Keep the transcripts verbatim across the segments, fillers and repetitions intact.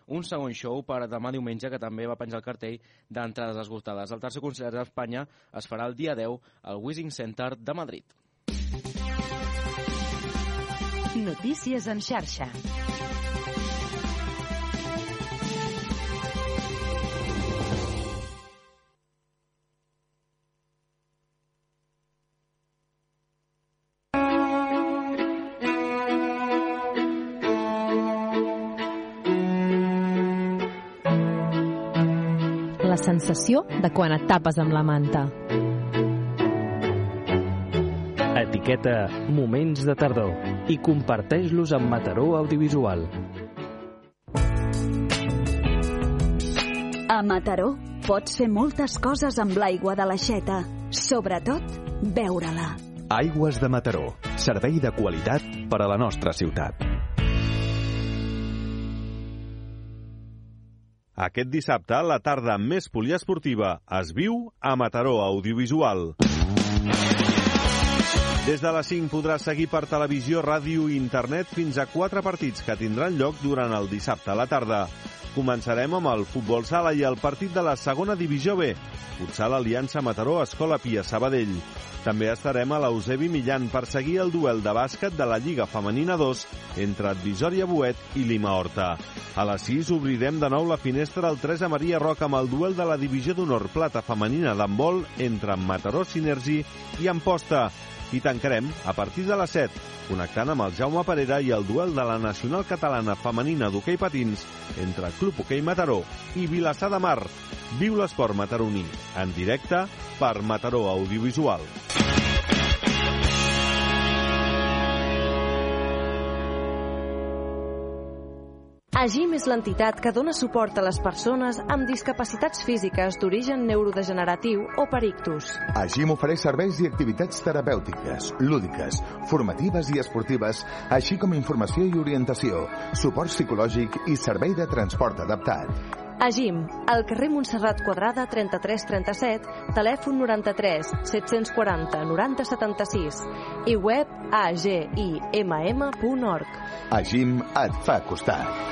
un segon show per demà diumenge que també va penjar el cartell d'entrades esgotades. El tercer concert d'Espanya es farà el dia deu al Wishing Center de Madrid. Notícies en xarxa. La sensació de quan et tapes amb la manta. Etiqueta Moments de tardor i comparteix-los amb Mataró Audiovisual. A Mataró pots fer moltes coses amb l'aigua de l'aixeta, sobretot beure-la. Aigües de Mataró, servei de qualitat per a la nostra ciutat. Aquest dissabte, la tarda més poliesportiva es viu a Mataró Audiovisual. Des de les cinc podràs seguir per televisió, ràdio i internet fins a quatre partits que tindran lloc durant el dissabte a la tarda. Començarem amb el futbol sala i el partit de la segona divisió B, Futsal Aliança Mataró Escola Pia Sabadell. També estarem a l'Eusebi Millan per seguir el duel de bàsquet de la Lliga Femenina dos entre Advisòria Boet i Lima Horta. A les sis obrirem de nou la finestra al tres a Maria Roca amb el duel de la Divisió d'Honor Plata Femenina d'handbol entre Mataró Synergy i Amposta. I tancarem a partir de les set, connectant amb el Jaume Parera i el duel de la Nacional Catalana Femenina d'Hoquei Patins entre Club Hoquei Mataró i Vilassar de Mar. Viu l'esport mataroní, en directe per Mataró Audiovisual. AGIM és l'entitat que dona suport a les persones amb discapacitats físiques d'origen neurodegeneratiu o per ictus. AGIM ofereix serveis i activitats terapèutiques, lúdiques, formatives i esportives, així com informació i orientació, suport psicològic i servei de transport adaptat. AGIM, al carrer Montserrat Quadrada trenta-tres trenta-set, telèfon noranta-tres set-cents quaranta noranta setanta-sis i web a g i m m punt org. AGIM et fa costat.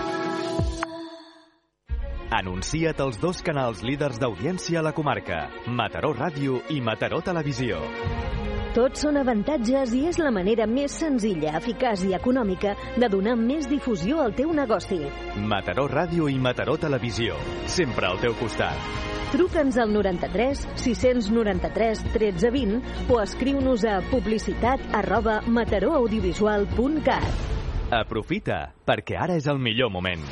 Anuncia't als dos canals líders d'audiència a la comarca, Mataró Ràdio i Mataró Televisió. Tots són avantatges i és la manera més senzilla, eficaç i econòmica de donar més difusió al teu negoci. Mataró Ràdio i Mataró Televisió, sempre al teu costat. Truca'ns al noranta-tres sis noranta-tres tretze vint o escriu-nos a publicitat arroba matarooaudiovisual punt cat. Aprofita, perquè ara és el millor moment.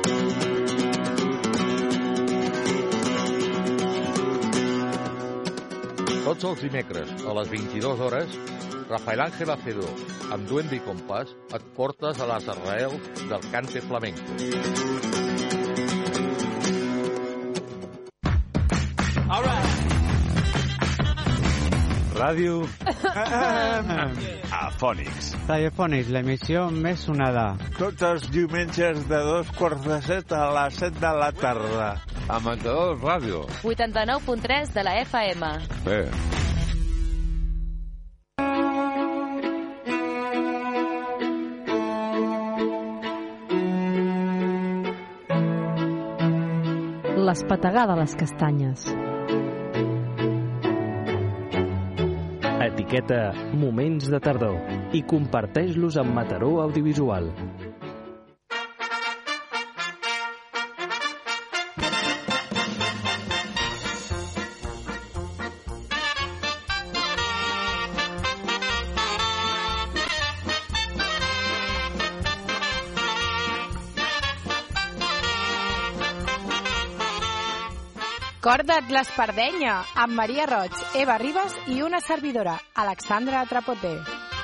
Tots els dimecres, a les vint-i-dues hores, Rafael Ángel Acedo, amb Duende i Compàs, et portes a les arrels del cante flamenco. All right. Ràdio Afònics. Radiofònics, l'emissió més sonada. Tots els diumenges de dos quarts de set a les set de la tarda. A Mataró Ràdio. vuitanta-nou punt tres de la F M. Bé. L'espetegar de les castanyes. Etiqueta Moments de tardor i comparteix-los amb Mataró Audiovisual. Cor l'Espardenya, amb Maria Roig, Eva Ribas i una servidora, Alexandra Trapoter.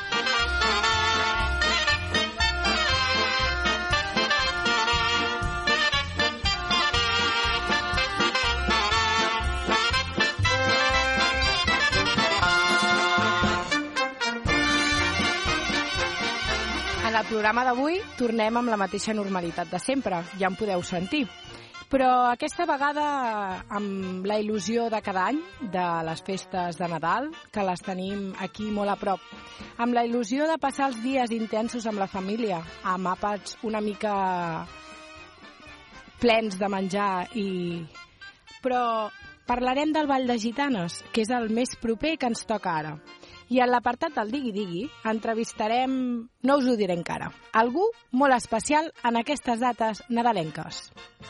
En el programa d'avui tornem amb la mateixa normalitat de sempre, ja em podeu sentir. Però aquesta vegada amb la il·lusió de cada any, de les festes de Nadal, que les tenim aquí molt a prop, amb la il·lusió de passar els dies intensos amb la família, amb àpats una mica plens de menjar i... Però parlarem del Ball de Gitanes, que és el més proper que ens toca ara. I en l'apartat del Digui Digui entrevistarem, no us ho diré encara, algú molt especial en aquestes dates nadalenques.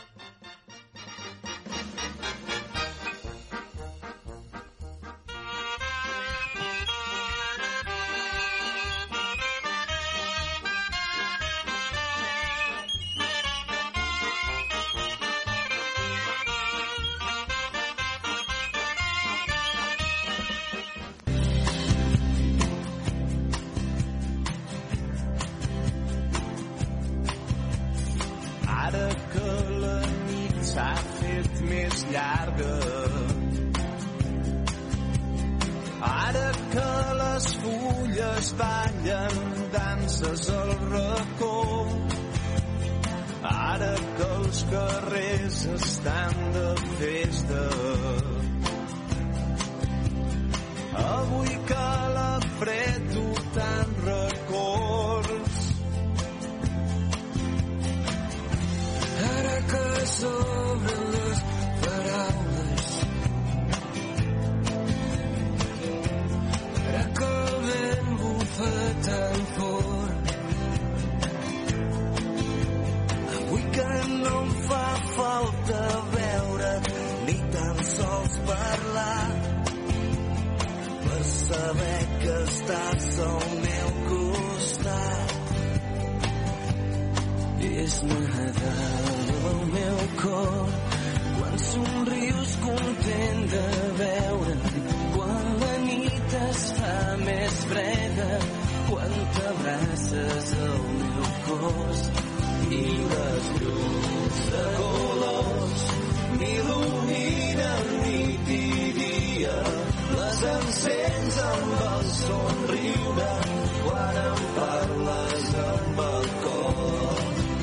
Ara que les fulles ballen danses al racó, ara que els carrers estan de festa, avui que la fred tu tant records, ara que s'obren les paraules, ara que el vent bufa tan fort, avui que no em fa falta veure ni tan sols parlar per saber que estàs al meu costat. És Nadal al meu cor, quan somrius content de veure'm, quan la nit es fa més freda, quan t'abraces al meu cos i les llums de colors m'il·luminen nit i dia, les encens amb el somriure quan em parles amb el cor.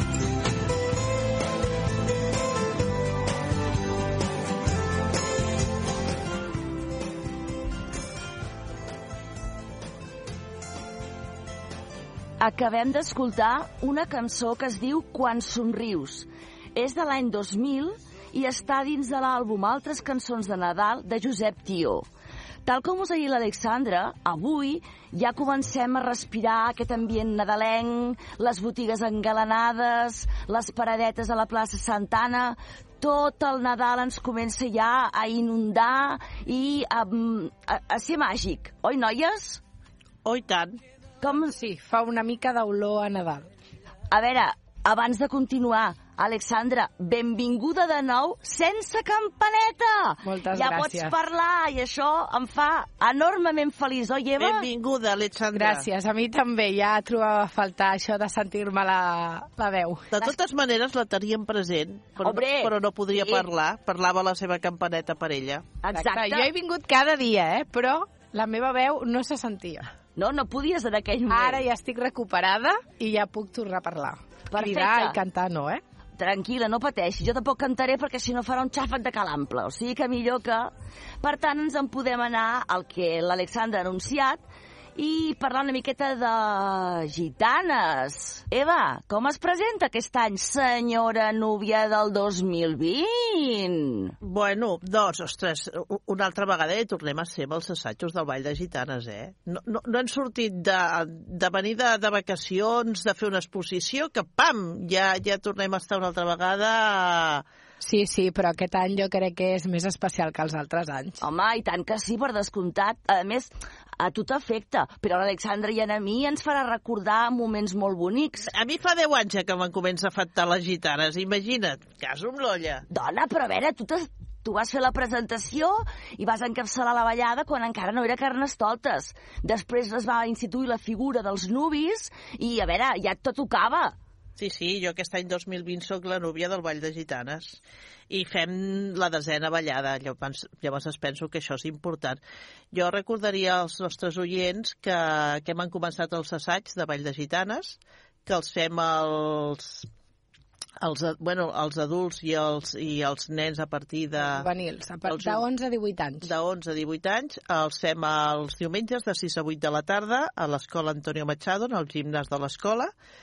Acabem d'escoltar una cançó que es diu Quan somrius. És de l'any dos mil i està dins de l'àlbum Altres cançons de Nadal de Josep Tió. Tal com us ha dit l'Alexandra, avui ja comencem a respirar aquest ambient nadalenc, les botigues engalanades, les paradetes a la plaça Santana. Tot el Nadal ens comença ja a inundar i a, a, a ser màgic. Oi, noies? Oi, tant. Com? Sí, fa una mica d'olor a Nadal. A veure, abans de continuar, Alexandra, benvinguda de nou sense campaneta! Moltes ja gràcies. Ja pots parlar i això em fa enormement feliç, oi, Eva? Benvinguda, Alexandra. Gràcies, a mi també. Ja trobava a faltar això de sentir-me la, la veu. De totes maneres la teníem present, però, Obre, però no podria sí. parlar. Parlava la seva campaneta per ella. Exacte. Jo he vingut cada dia, eh? Però la meva veu no se sentia. No, no podies en aquell moment. Ara ja estic recuperada i ja puc tornar a parlar. Perfecte. Cridar i cantar no, eh? Tranquil·la, no pateixi. Jo tampoc cantaré perquè si no farà un xàfec de calample. O sigui que millor que... Per tant, ens en podem anar al que l'Alexandra ha anunciat i parlar una miqueta de gitanes. Eva, com es presenta aquest any, senyora núvia del dos mil vint? Bueno, doncs, ostres, una altra vegada ja tornem a ser amb els assajos del Ball de Gitanes, eh? No, no, no hem sortit de, de venir de, de vacacions, de fer una exposició, que pam, ja, ja tornem a estar una altra vegada... Sí, sí, però aquest any jo crec que és més especial que els altres anys. Home, i tant que sí, per descomptat. A més, a tu t'afecta, però l'Alexandra i a mi ens farà recordar moments molt bonics. A mi fa deu anys que me'n comença a afectar les gitanes, imagina't, caso amb l'olla. Dona, però a veure, tu t'has... Tu vas fer la presentació i vas encapçalar la ballada quan encara no era Carnestoltes. Després es va instituir la figura dels nuvis i, a veure, ja et tocava. Sí, sí, jo aquest any dos mil vint soc la núvia del Ball de Gitanes i fem la desena ballada. Llavors es penso que això és important. Jo recordaria als nostres oients que, que hem començat els assaigs de Ball de Gitanes, que els fem els... Els, bueno, els adults i els, i els nens a partir de... Juvenils, a partir d'onze a divuit anys. D'onze a divuit anys. Els fem els diumenges de sis a vuit de la tarda a l'escola Antonio Machado, en el gimnàs de l'escola.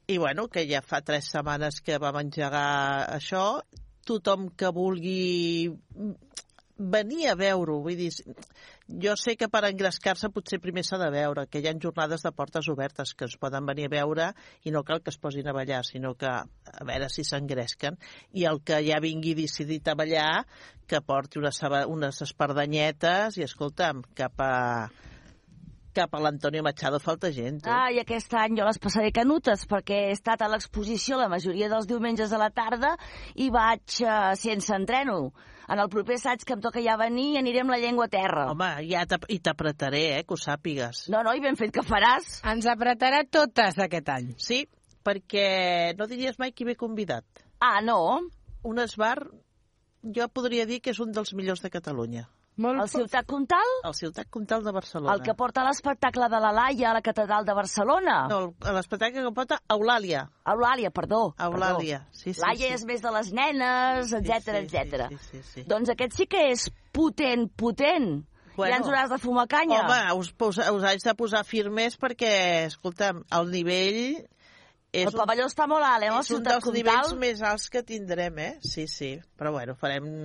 I, bueno, que ja fa tres setmanes que vam engegar això. Tothom que vulgui venir a veure-ho, vull dir, jo sé que per engrescar-se potser primer s'ha de veure, que hi ha jornades de portes obertes que es poden venir a veure i no cal que es posin a ballar, sinó que a veure si s'engresquen. I el que ja vingui decidit a ballar, que porti unes, unes espardanyetes i, escolta'm, cap a... cap a l'Antonio Machado falta gent. Tu. Ah, i aquest any jo les passaré canutes, perquè he estat a l'exposició la majoria dels diumenges a la tarda i vaig uh, sense entreno. En el proper assaig que em toca ja venir aniré amb la llengua a terra. Home, ja i t'apretaré, eh, que ho sàpigues. No, no, i ben fet que faràs. Ens apretarà totes aquest any. Sí, perquè no diries mai qui ve convidat. Ah, no? Un esbar, jo podria dir que és un dels millors de Catalunya. Molt el Ciutat Comtal? El Ciutat Comtal de Barcelona. El que porta l'espectacle de la Laia a la Catedral de Barcelona? No, l'espectacle que porta Eulàlia. Eulàlia, perdó. Eulàlia, sí, sí. Laia sí. és més de les nenes, etcètera, sí, sí, etcètera. Sí, sí, sí. Doncs aquest sí que és potent, potent. Bueno, ja ens hauràs de fumar canya. Home, us, us, us haig de posar firmes perquè, escolta'm, el nivell... És el pavelló un, està molt alt, eh? És un dels Comtal. Nivells més alts que tindrem, eh? Sí, sí. Però bueno, farem...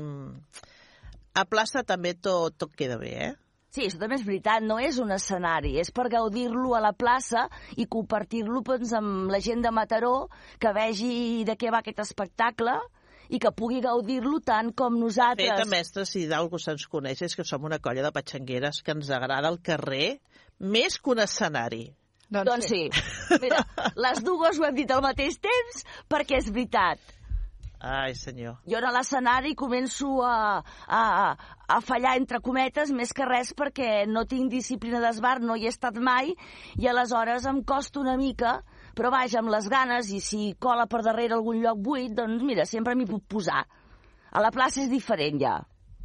A plaça també tot, tot queda bé, eh? Sí, això també és veritat, no és un escenari, és per gaudir-lo a la plaça i compartir-lo doncs, amb la gent de Mataró, que vegi de què va aquest espectacle i que pugui gaudir-lo tant com nosaltres. De fet, a mestres, si d'algú se'ns coneix, és que som una colla de patxangueres que ens agrada el carrer més que un escenari. Doncs, doncs sí. sí. Mira, les dues ho hem dit al mateix temps perquè és veritat. Ai, senyor. Jo a l'escenari començo a, a, a fallar entre cometes més que res perquè no tinc disciplina d'esbar, no hi he estat mai i aleshores em costa una mica, però vaja, amb les ganes i si cola per darrere algun lloc buit, doncs mira, sempre m'hi puc posar. A la plaça és diferent ja.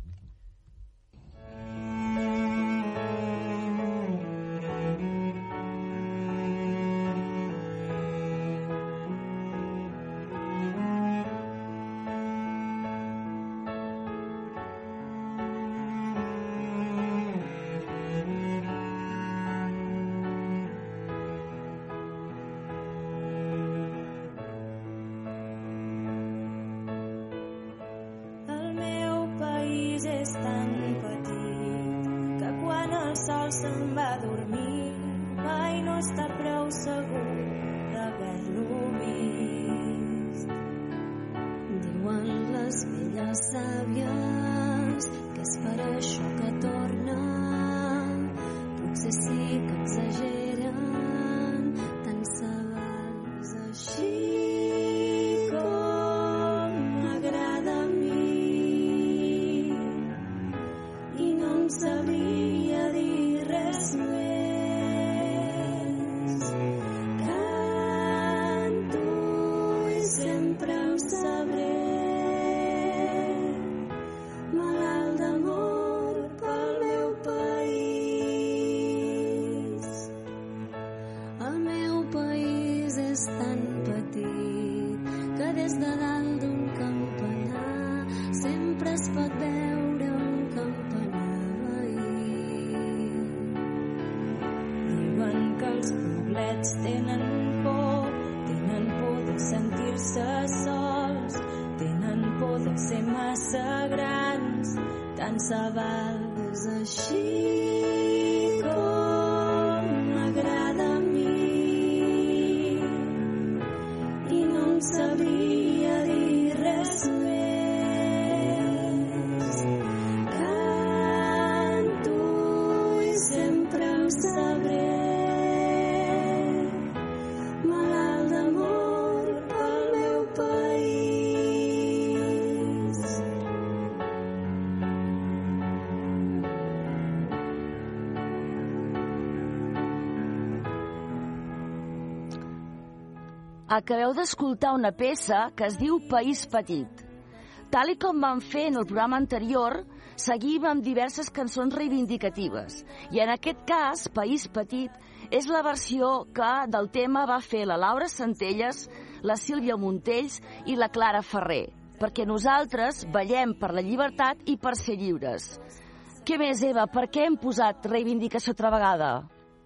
Acabeu d'escoltar una peça que es diu País Petit. Tal i com vam fer en el programa anterior, seguim amb diverses cançons reivindicatives. I en aquest cas, País Petit, és la versió que del tema va fer la Laura Centelles, la Sílvia Montells i la Clara Ferrer. Perquè nosaltres ballem per la llibertat i per ser lliures. Què més, Eva? Per què hem posat reivindicació altra vegada?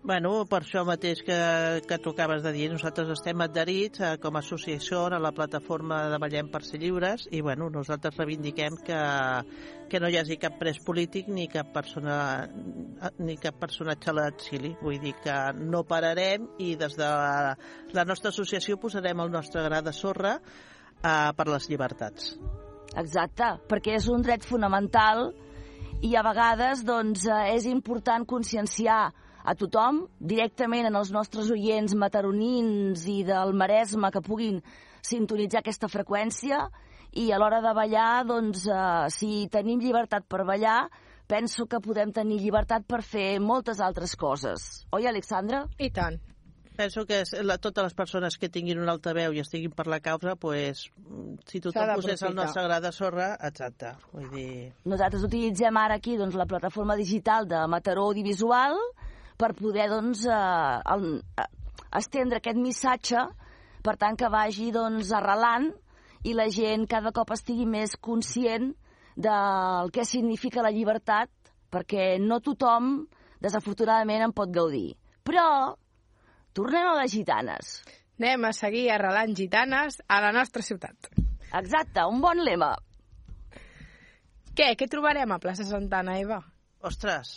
Bueno, per això mateix que, que tu acabes de dir, nosaltres estem adherits eh, com a associació a la plataforma de Ballem per ser lliures i bueno, nosaltres reivindiquem que, que no hi hagi cap pres polític ni cap, persona, ni cap personatge a l'exili. Vull dir que no pararem i des de la, la nostra associació posarem el nostre gra de sorra eh, per les llibertats. Exacte, perquè és un dret fonamental i a vegades doncs, és important conscienciar a tothom, directament en els nostres oients mataronins i del Maresme que puguin sintonitzar aquesta freqüència i a l'hora de ballar, doncs, eh, si tenim llibertat per ballar, penso que podem tenir llibertat per fer moltes altres coses. Oi, Alexandra? I tant. Penso que la, totes les persones que tinguin un altaveu i estiguin per la causa, pues, si tothom posés el nostre gra de sorra, exacte. Vull dir... Nosaltres utilitzem ara aquí doncs, la plataforma digital de Mataró Audiovisual per poder doncs, eh, el, eh, estendre aquest missatge, per tant que vagi doncs, arrelant i la gent cada cop estigui més conscient del que significa la llibertat, perquè no tothom, desafortunadament, en pot gaudir. Però tornem a les gitanes. Anem a seguir arrelant gitanes a la nostra ciutat. Exacte, un bon lema. Què? Què trobarem a plaça Santana, Eva? Ostres,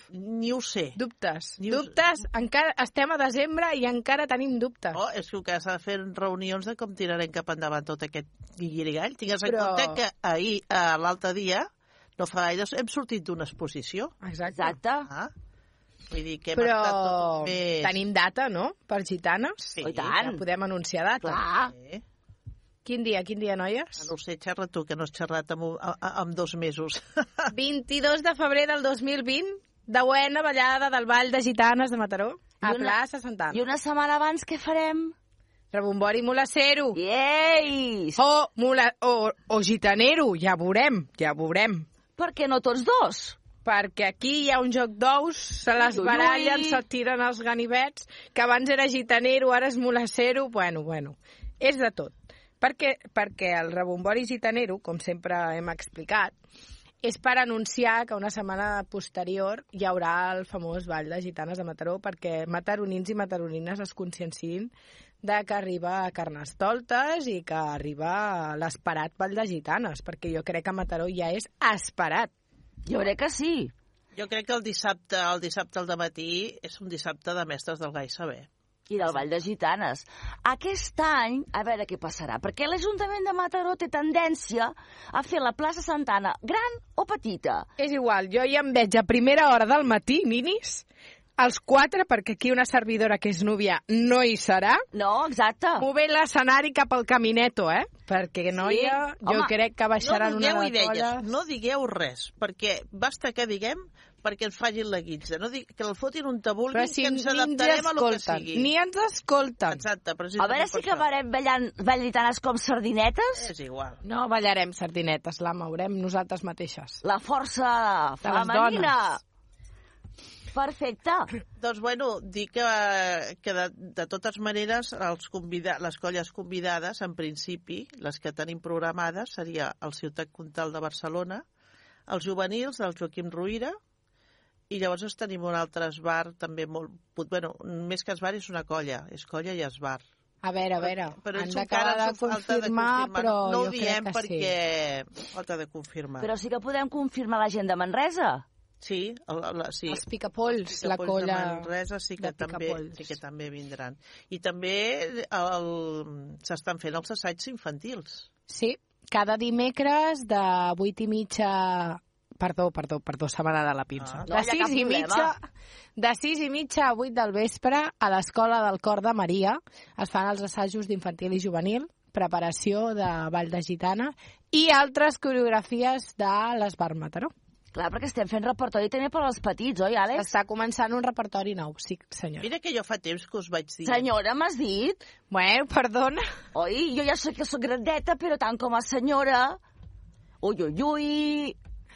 ni ho sé. Dubtes. Ni dubtes. Sé. Encara estem a desembre i encara tenim dubtes. Oh, és que s'ha de fer reunions de com tirarem cap endavant tot aquest guirigall. Tingues en Però... compte que ahir, a l'altre dia, no fa gaire, hem sortit d'una exposició. Exacte. Exacte. Ah. Vull dir que hem Però estat tot més... tenim data, no?, per gitanes. Sí. Oh, tant. Ja podem anunciar data. Clar. Sí. Quin dia, quin dia, noies? No ho sé, xerra tu, que no has xerrat amb, amb dos mesos. vint-i-dos de febrer del dos mil vint, deuena ballada del Ball de Gitanes de Mataró, a una, plaça Santana. I una setmana abans què farem? Rebombori Molacero. Yeis! O, mula, o, o gitanero, ja veurem, ja veurem. Per què no tots dos? Perquè aquí hi ha un joc d'ous, se les barallen, se tiren els ganivets, que abans era gitanero, ara és molacero, bueno, bueno, és de tot. Perquè, perquè el rebombori gitanero, com sempre hem explicat, és per anunciar que una setmana posterior hi haurà el famós Ball de Gitanes de Mataró, perquè mataronins i mataronines es consciencin de que arriba a Carnestoltes i que arriba l'esperat Ball de Gitanes, perquè jo crec que a Mataró ja és esperat. Jo crec que sí. Jo crec que el dissabte, el dissabte al dematí és un dissabte de mestres del Gai Saber. I del Ball de Gitanes. Aquest any, a veure què passarà, perquè l'Ajuntament de Mataró té tendència a fer la plaça Santana gran o petita. És igual, jo ja em veig a primera hora del matí, ninis, els quatre, perquè aquí una servidora que és núvia no hi serà. No, exacte. Movent l'escenari cap al camineto, eh? Perquè, noia, sí. jo Home, crec que baixaran no una de idees, colles. no digueu res, perquè basta que diguem perquè ens facin la guitza, no dig, que el fotin un tabulguin, si que ens ni adaptarem ens a lo que sigui. Ni ens escolten. Exacte, però si A veure si acabarem ballant ballitanes com sardinetes. És igual. No ballarem sardinetes, la mourem nosaltres mateixes. La força De les femenina. dones. Perfecte. Doncs, bueno, dir que, que de, de totes maneres els convida, les colles convidades, en principi, les que tenim programades, seria el Ciutat Comtal de Barcelona, els juvenils del Joaquim Ruïra, i llavors tenim un altre esbar també molt... Bueno, més que esbar és una colla, és colla i esbar. A veure, a veure, però han d'acabar de confirmar, però no jo ho diem crec que perquè sí. falta de confirmar. Però sí que podem confirmar la gent de Manresa. Sí, el, la, sí. Els Picapolls, els la Picapolls colla de Manresa sí que, també, sí que també vindran. I també el, s'estan fent els assaigs infantils. Sí, cada dimecres de vuit i mitja... Perdó, perdó, perdó, se m'ha anat la pinça. Ah, no, de, sis i mitja, de sis i mitja a vuit del vespre a l'Escola del Cor de Maria es fan els assajos d'infantil i juvenil, preparació de Ball de Gitana i altres coreografies de l'Esbar Mataró. Clar, perquè estem fent repertori també per als petits, oi, Àlex? Està començant un repertori nou, sí, senyor. Mira que jo fa temps que us vaig dir. Senyora, m'has dit? Bueno, perdona. Oi, jo ja sé que sóc grandeta, però tant com a senyora... Ui, ui, ui...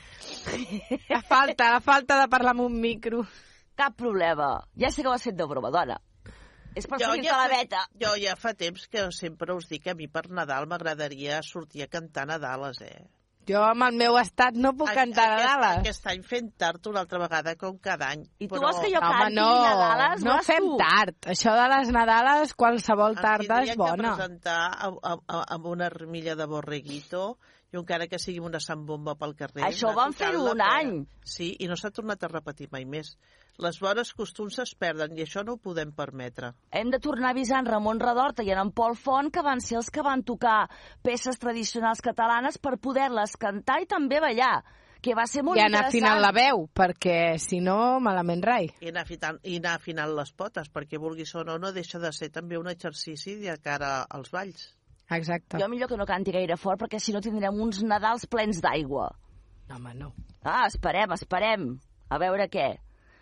La falta, la falta de parlar amb un micro. Cap problema. Ja sé que ho has fet de broma, dona. És per sortir ja la veta. Jo ja fa temps que sempre us dic que a mi per Nadal m'agradaria sortir a cantar Nadales, eh? Jo amb el meu estat no puc cantar aquest, Nadales. Aquest any fent tard una altra vegada, com cada any. I tu però... vols que jo Home, canti no, Nadales? no Vas fem tu. tard. Això de les Nadales, qualsevol tarda és bona. Tindríem que presentar amb, amb, amb una armilla de borreguito i encara que sigui una sambomba pel carrer. Això ho vam fer un any. Sí, i no s'ha tornat a repetir mai més. Les bones costums es perden i això no ho podem permetre. Hem de tornar a avisar en Ramon Redorta i en Pol Font, que van ser els que van tocar peces tradicionals catalanes per poder-les cantar i també ballar, que va ser molt I anar interessant. afinant la veu, perquè si no, malament rai. I anar, afinant, I anar afinant les potes, perquè vulguis o no, no deixa de ser també un exercici de cara als balls. Exacte. Jo millor que no canti gaire fort, perquè si no tindrem uns Nadals plens d'aigua. No, home, no. Ah, esperem, esperem. A veure què.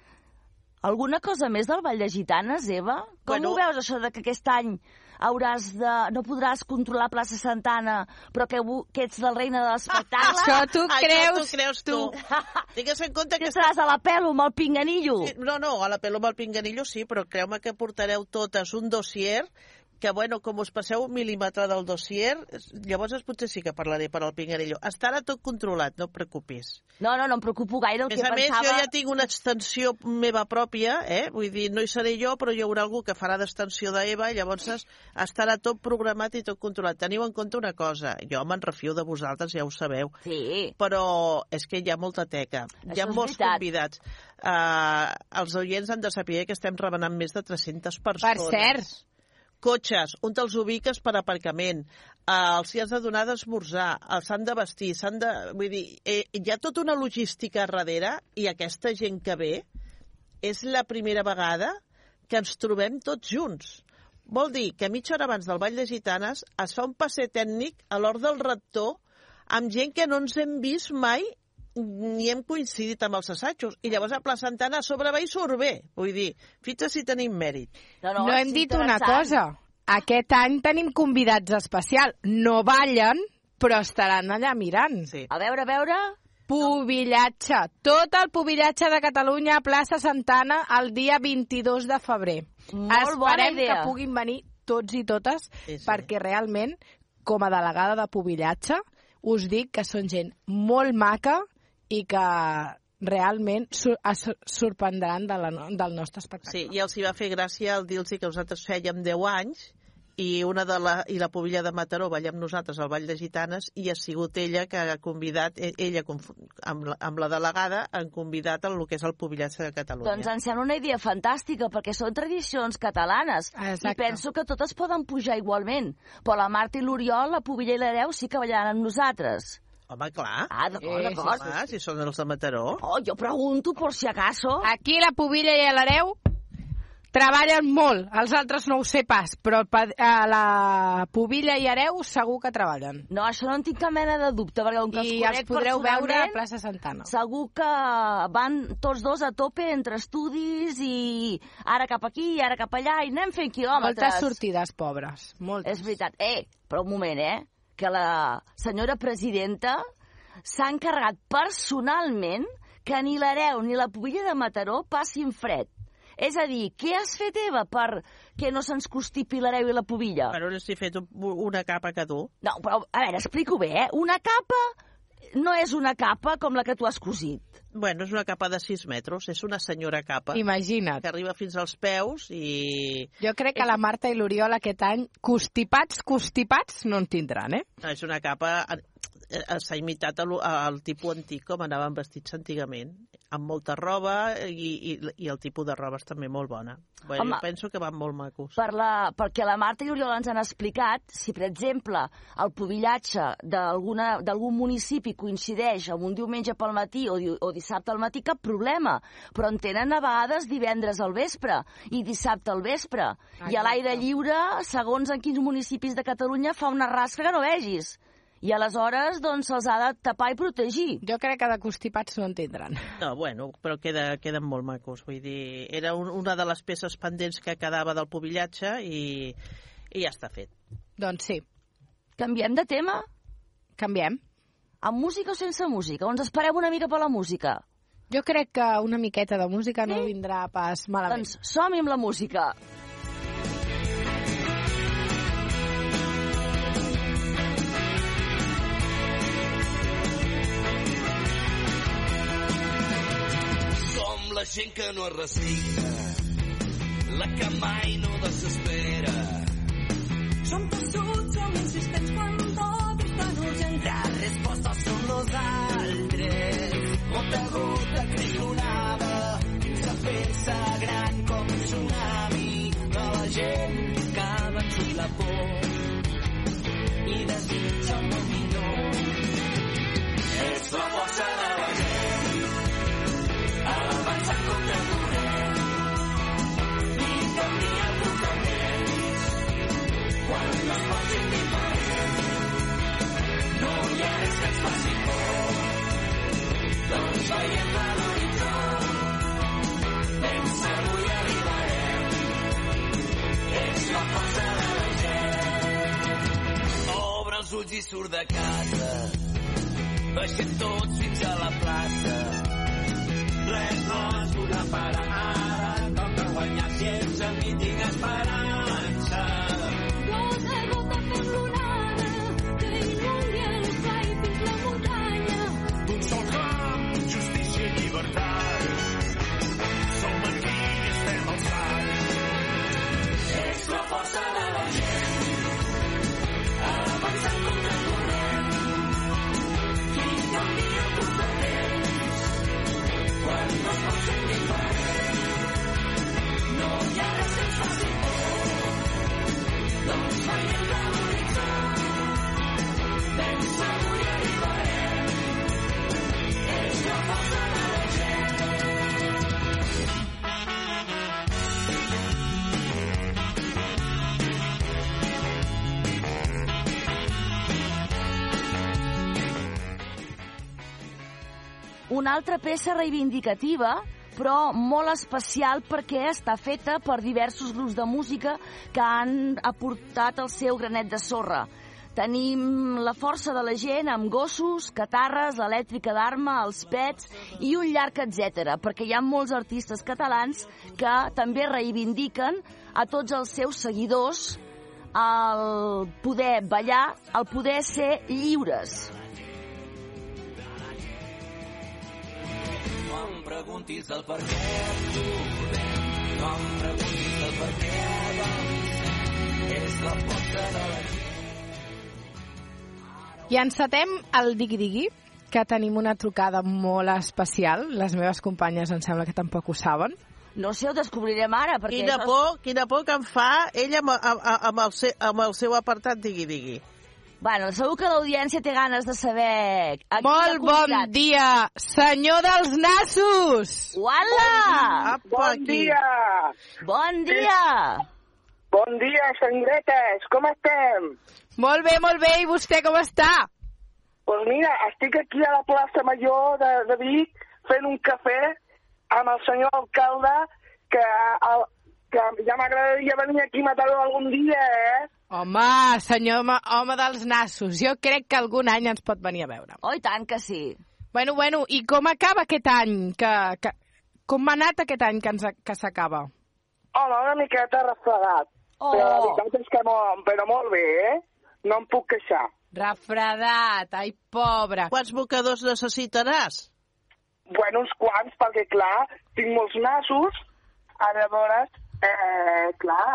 Alguna cosa més del Ball de Gitanes, Eva? Com Bueno. ho veus, això de que aquest any hauràs de... no podràs controlar plaça Santana, però que, que ets del reina de l'espectacle? Això tu Això creus, tu creus tu. Tingues en compte que... Que seràs a la pelo amb el pinganillo? Sí, no, no, a la pelo amb el pinganillo sí, però creu-me que portareu totes un dossier que, bueno, com us passeu un mil·límetre del dossier, llavors potser sí que parlaré per al pinganillo. Estarà tot controlat, no et preocupis. No, no, no em preocupo gaire. El A més que a més, pensava... jo ja tinc una extensió meva pròpia, eh? Vull dir, no hi seré jo, però hi haurà algú que farà d'extensió d'Eva i llavors estarà tot programat i tot controlat. Teniu en compte una cosa, jo me'n refio de vosaltres, ja ho sabeu, sí. Però és que hi ha molta teca. Això Hi ha és molts veritat. convidats. Uh, els oients han de saber que estem rebenant més de tres-centes persones. Per cert. Cotxes, on te'ls ubiques per aparcament, uh, els hi has de donar d'esmorzar, els han de vestir, s'han de... Vull dir, eh, hi ha tota una logística darrere i aquesta gent que ve és la primera vegada que ens trobem tots junts. Vol dir que mitja hora abans del Ball de Gitanes es fa un passer tècnic a l'hort del rector amb gent que no ens hem vist mai ni hem coincidit amb els assajos. I llavors a Plaça Santana a sobre va i surt bé. Vull dir, fixa't si tenim mèrit. No, no, No hem dit una cosa. Aquest any tenim convidats especials. No ballen, però estaran allà mirant. Sí. A veure, a veure... Pubillatge. Tot el pubillatge de Catalunya a Plaça Santana el dia vint-i-dos de febrer. Molt bona Esperem idea. que puguin venir tots i totes, Sí, sí. perquè realment, com a delegada de pubillatge, us dic que són gent molt maca i que realment sur es sorprendran de la, del nostre espectacle. Sí, i els hi va fer gràcia el dir-los que nosaltres fèiem deu anys i una de la, i la Pubilla de Mataró balla amb nosaltres al Ball de Gitanes i ha sigut ella que ha convidat, ella amb la, amb la delegada han convidat el que és el Pubillatge de Catalunya. Doncs em sembla una idea fantàstica, perquè són tradicions catalanes. Exacte. I penso que totes poden pujar igualment. Però la Marta i l'Oriol, la Pubilla i l'Hereu sí que ballaran amb nosaltres. Home, clar. Ah, d'acord, Sí, d'acord. Home, si són els de Mataró. Oh, jo pregunto, por si acaso. Aquí la Pubilla i l'Hereu treballen molt, els altres no ho sé pas, però la Pubilla i Hereu segur que treballen. No, això no en tinc cap mena de dubte, perquè com que I els els conec podreu veure a personalment, Plaça Santana. segur que van tots dos a tope entre estudis i ara cap aquí i ara cap allà i anem fent quilòmetres. Moltes sortides pobres, moltes. És veritat. Eh, però un moment, eh? Que la senyora presidenta s'ha encarregat personalment que ni l'Hereu ni la Pubilla de Mataró passin fred. És a dir, què has fet, Eva, per que no se'ns constipi l'Hereu i la Pubilla? Però no s'hi fet una capa que tu. No, però, a veure, explico bé, eh? Una capa no és una capa com la que tu has cosit. Bueno, és una capa de sis metres, és una senyora capa. Imagina't. Que arriba fins als peus i... Jo crec que la Marta i l'Oriol aquest any, constipats, constipats, no en tindran, eh? No, és una capa... S'ha imitat el, el tipus antic, com anaven vestits antigament, amb molta roba i, i, i el tipus de roba és també molt bona. Bueno, Home, jo penso que van molt macos. Per la, perquè la Marta i l'Oriol ens han explicat si, per exemple, el pubillatge d'algun municipi coincideix amb un diumenge pel matí o, di, o dissabte al matí, cap problema. Però en tenen a vegades divendres al vespre i dissabte al vespre. Exacte. I a l'aire lliure, segons en quins municipis de Catalunya, fa una rasca que no vegis. I aleshores, doncs, se'ls ha de tapar i protegir. Jo crec que de constipats no en tindran. No, bueno, però queda, queden molt macos. Vull dir, era un, una de les peces pendents que quedava del pubillatge i, i ja està fet. Doncs sí. Canviem de tema? Canviem. Amb música o sense música? O ens esperem una mica per la música? Jo crec que una miqueta de música sí? no vindrà pas malament. Doncs som-hi amb la música. gent que no es resigna, la que mai no desespera. Som tossuts, som insistents quan tot és tan urgent. La resposta són los altres. Gota a gota creix l'onada fins a fer-se gran com un tsunami de la gent que ha vençut la por i desitja un món millor. És la força de la gent avançant contra el corrent i canviar comportaments quan no es pot ser diferent. No hi ha res que ens faci por, doncs veiem a l'horitzó, ben segur hi arribarem. És la força de la gent. Obre els ulls i surt de casa, baixem tots fins a la plaça. Res no es podrà parar ara, toca guanyar si ets amb mi tinc esperança. Gota a gota fem l'onada que inundi l'espai fins la muntanya. Un sol camp, justícia i llibertat. Som aquí i estem alçats. És la força de la gent avançant contra el corrent i canvia comportaments quan no es pot ser diferent. No hi ha res que ens faci por, doncs veiem a l'horitzó, ben segur hi arribarem. És la força de la gent. Una altra peça reivindicativa, però molt especial perquè està feta per diversos grups de música que han aportat el seu granet de sorra. Tenim la força de la gent amb gossos, catarres, l'elèctrica d'Arma, els pets i un llarg etcètera, perquè hi ha molts artistes catalans que també reivindiquen a tots els seus seguidors el poder ballar, el poder ser lliures. No em preguntis el per què plourem, no em preguntis el per què avancem, és la força de la gent. I encetem el digui-digui, que tenim una trucada molt especial. Les meves companyes em sembla que tampoc ho saben. No sé, ho descobrirem ara. Perquè Quina això... por, quina por que em fa ella amb, amb, amb, el, seu, amb el seu apartat digui-digui. Bueno, segur que l'audiència té ganes de saber... Molt bon dia, senyor dels nassos! Uala! Bon dia! Bon dia! Bon dia, senyoretes, com estem? Molt bé, molt bé, i vostè com està? Doncs mira, estic aquí a la plaça Major de, de Vic fent un cafè amb el senyor alcalde que, el, que ja m'agradaria venir aquí a Mataró algun dia, eh? Home, senyor home, home dels nassos, jo crec que algun any ens pot venir a veure. Oh, i tant que sí. Bueno, bueno, i com acaba aquest any? Que, que, com ha anat aquest any que, ens, que s'acaba? Home, una miqueta refredat. Oh. Però la veritat és que molt, però molt bé, eh? No em puc queixar. Refredat, ai, pobre. Quants mocadors necessitaràs? Bueno, uns quants, perquè, clar, tinc molts nassos, llavors, eh, clar,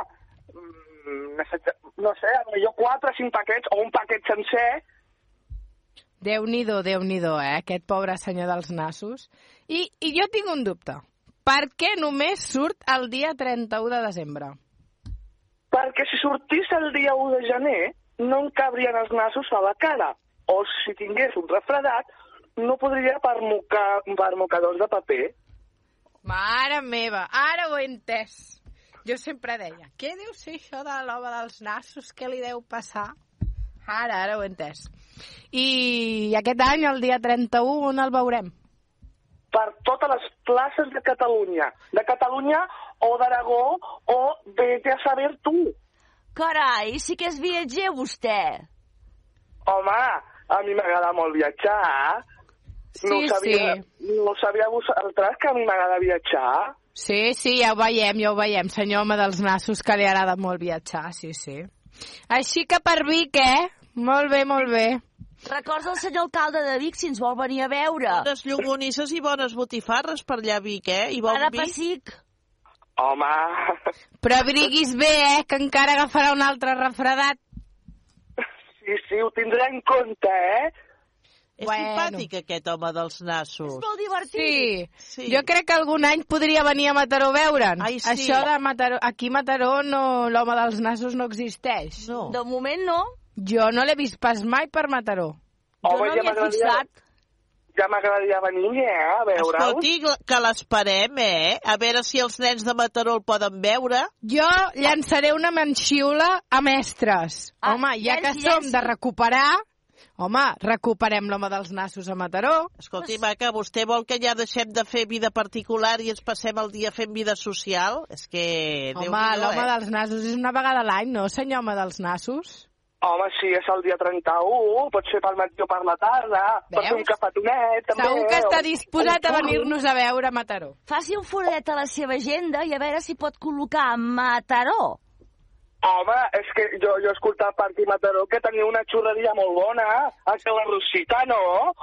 no sé, jo quatre, cinc paquets, o un paquet sencer. Déu-n'hi-do, Déu-n'hi-do, eh, aquest pobre senyor dels nassos. I, I jo tinc un dubte. Per què només surt el dia trenta-u de desembre? Perquè si sortís el dia u de gener, no em cabrien els nassos a la cara. O si tingués un refredat, no podria permocar, permocadors de paper. Mare meva, ara ho he entès. Jo sempre deia, què deu ser això de l'home dels nassos? Què li deu passar? Ara, ara ho he entès. I aquest any, el dia trenta-u, on el veurem? Per totes les places de Catalunya. De Catalunya o d'Aragó o vete a saber tu. Carai, sí que és viatger vostè. Home, a mi m'agrada molt viatjar. Sí, no sabia, sí. No sabia vosaltres que a mi m'agrada viatjar? Sí, sí, ja ho veiem, ja ho veiem. Senyor home dels nassos que li agrada molt viatjar, sí, sí. Així que per Vic, eh? Molt bé, molt bé. Recorda el senyor alcalde de Vic si ens vol venir a veure. Bones llonganisses i bones botifarres per allà a Vic, eh? I bon Ara vi. pessic. Home... Però abriguis bé, eh, que encara agafarà un altre refredat. Sí, sí, ho tindré en compte, eh? És Bueno. simpàtic aquest home dels nassos. És molt divertit. Sí. Sí. Jo crec que algun any podria venir a Mataró a veure'n. Ai, sí. Això de Mataró... Aquí a Mataró no, l'home dels nassos no existeix. No. De moment no. Jo no l'he vist pas mai per Mataró. Jo Home, no ja m'hi he m'agradaria- fixat. Ja m'agradaria venir, eh, a veure'l. Escolti, que l'esperem, eh? A veure si els nens de Mataró el poden veure. Jo llançaré una manxiula a mestres. Ah, home, ja que llenci, som llenci. de recuperar... Home, recuperem l'home dels nassos a Mataró. Escolti, Maca, vostè vol que ja deixem de fer vida particular i ens passem el dia fent vida social? És que... Home, Déu-n'hi-do, l'home eh? dels nassos és una vegada a l'any, no, senyor home dels nassos? Home, sí, és el dia trenta-u, pot ser pel matí o per la tarda, pot fer un cafetonet, també. Segur que està o- disposat a un venir-nos a veure a Mataró. Faci un forat a la seva agenda i a veure si pot col·locar Mataró. Home, és que jo, jo he escoltat per aquí a Mataró que tenia una xurreria molt bona, a la Rosita, no?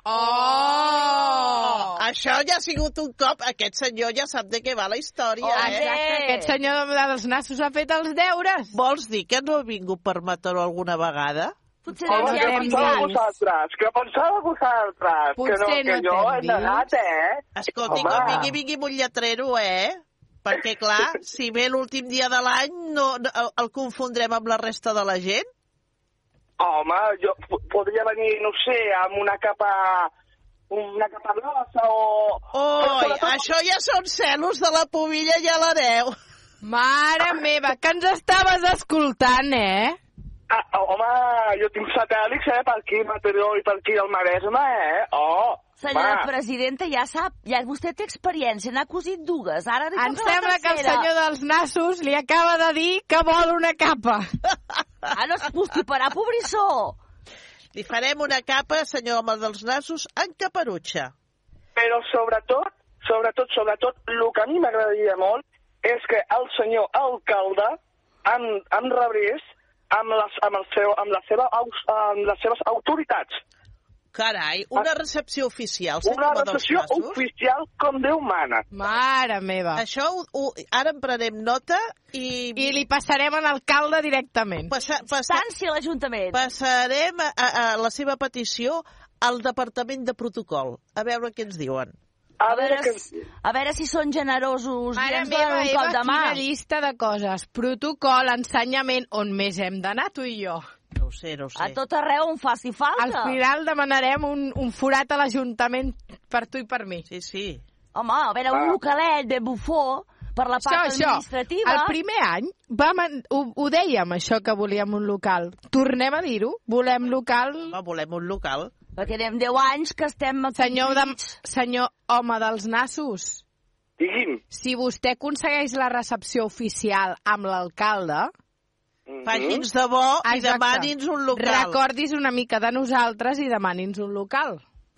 Oh! Això ja ha sigut un cop. Aquest senyor ja sap de què va la història, Oh, eh? Exacte, aquest senyor dels nassos ha fet els deures. Vols dir que no ha vingut per Mataró alguna vegada? Potser Home, no que ja hem pensava vist. vosaltres, que pensava vosaltres, que no, Potser que no jo t'hem he negat, eh? Escolti, Home. quan vingui, vingui amb un lletrero, eh? Perquè, clar, si ve l'últim dia de l'any, no, no, el, el confondrem amb la resta de la gent. Home, jo p- podria venir, no sé, amb una capa... una capa grossa o... Oi, Sobretot- això ja són celos de la pobilla i a l'hereu. Mare meva, que ens estaves escoltant, eh? Ah, home, jo tinc satèl·lits, eh, per aquí, Mataró i per aquí al Maresme, eh? Oh, Senyora va. presidenta, ja sap, ja vostè té experiència, n'ha cosit dues, ara li Em toca la sembla que el tercera. senyor dels nassos li acaba de dir que vol una capa. Ah, no es constiparà, pobrissó. Li farem una capa, senyor home dels nassos, en caperutxa. Però sobretot, sobretot, sobretot, el que a mi m'agradaria molt és que el senyor alcalde em, em rebrés amb les, amb, el seu, amb, la seva, aus- amb les seves autoritats. Carai, una recepció oficial, senyor Una home dels recepció nassos. oficial com Déu mana. Mare meva. Això, ho, ho, ara en prenem nota i... I li passarem a l'alcalde directament. Passa, passa, Instància a l'Ajuntament. passarem a, a, a la seva petició al Departament de Protocol, a veure què ens diuen. A A veure veure, que... si- a veure si són generosos i Mare ens meva, donen un Eva, cop de mà. quina llista de coses. Protocol, ensenyament, on més hem d'anar, tu i jo. No ho sé, no ho sé. A tot arreu on faci falta. Al final demanarem un, un forat a l'Ajuntament per tu i per mi. Sí, sí. Home, a veure, un localet ben bufó per la part Això, això. administrativa. El primer any vam, en- ho, ho dèiem, això que volíem un local. Tornem a dir-ho? Volem local... No, volem un local. Perquè anem deu anys que estem... Senyor, de, senyor home dels nassos, Digui'm. si vostè aconsegueix la recepció oficial amb l'alcalde... Faci'ns de bo i Exacte. demani'ns un local. Recordis una mica de nosaltres i demani'ns un local.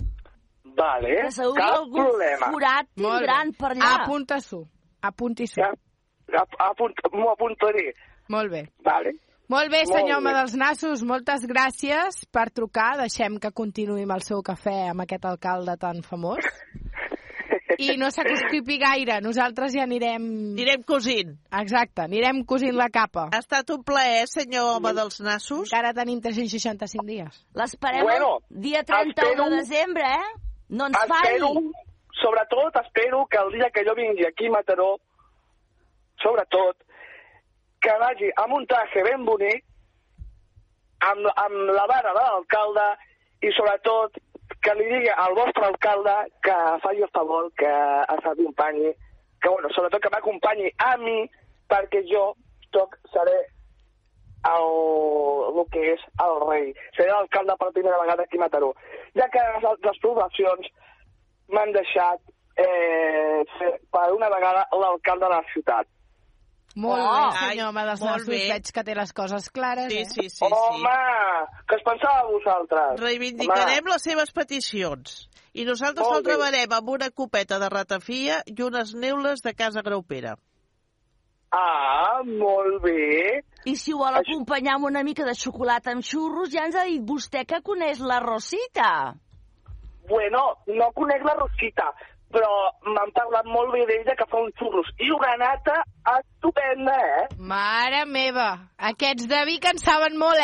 Vale, Que segur que cap algun problema. forat Molt bé. tindran per allà. Apunta-s'ho. Apunti-s'ho. Ja, ap- apunt, m'ho apuntaré. Molt bé. Vale. Molt bé, Molt senyor home bé. dels nassos, moltes gràcies per trucar. Deixem que continuï amb el seu cafè amb aquest alcalde tan famós. I no s'acostipi gaire, nosaltres ja anirem... Anirem cosint. Exacte, anirem cosint la capa. Ha estat un plaer, senyor home dels nassos. Encara tenim tres-cents seixanta-cinc dies. L'esperem Bueno, el dia trenta-u espero- de desembre, eh? No ens Espero, falli. sobretot, espero que el dia que jo vingui aquí a Mataró, sobretot, que vagi amb un traje ben bonic, amb, amb la vara de l'alcalde i, sobretot, que li digui al vostre alcalde que faci el favor, que s'acompanyi, que, bueno, sobretot que m'acompanyi a mi, perquè jo toc, seré el, el que és el rei. Seré l'alcalde per primera vegada aquí a Mataró. Ja que les altres poblacions m'han deixat eh, ser per una vegada l'alcalde de la ciutat. Molt Oh, bé, senyor ai, home dels molt nassos, bé. veig que té les coses clares, Sí, eh? sí, sí, Home, que es pensava vosaltres? sí. Reivindicarem les seves peticions. I nosaltres Molt el bé. trobarem amb una copeta de ratafia i unes neules de casa graupera. Ah, molt bé. I si ho vol acompanyar amb una mica de xocolata amb xurros, ja ens ha dit vostè que coneix la Rosita. Bueno, no conec la Rosita, però m'han parlat molt bé d'ella, que fa uns xurros i una nata estupenda, eh? Mare meva, aquests de Vic en saben molt,